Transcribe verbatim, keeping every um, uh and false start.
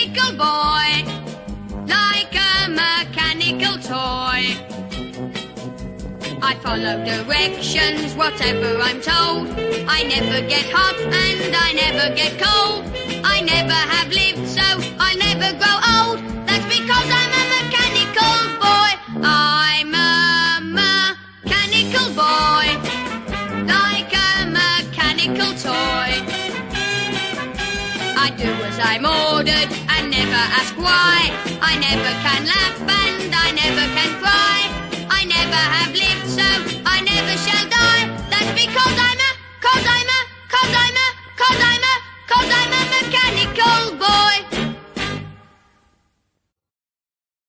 mechanical boy, like a mechanical toy. I follow directions, whatever I'm told. I never get hot and I never get cold. I never have lived, so I'll never grow old. That's because I'm a mechanical boy. I'm a mechanical boy, like a mechanical toy. I do as I'm ordered and never ask why. I never can laugh and I never can cry.